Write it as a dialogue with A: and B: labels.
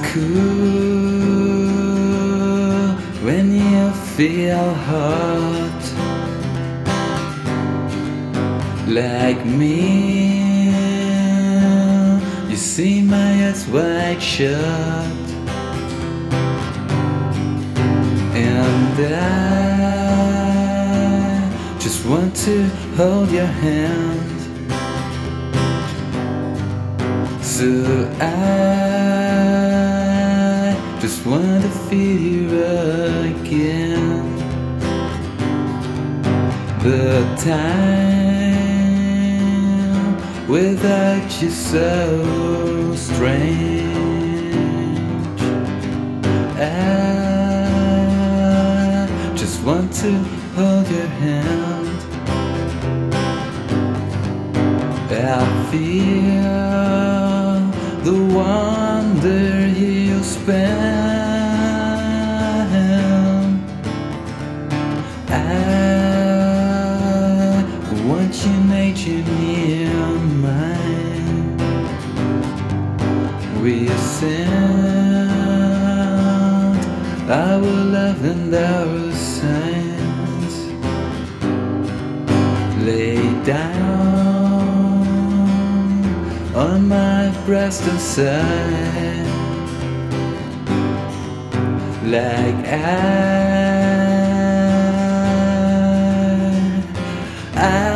A: cool when you feel hot. Like me, you see my eyes wide shut, and I just want to hold your hand. So I just want to feel you again. The time without you so strange. I just want to hold your hand. I feel the wonder you spend. I want your nature near mine. We send our love and our signs. Lay down on my breast and sigh, like I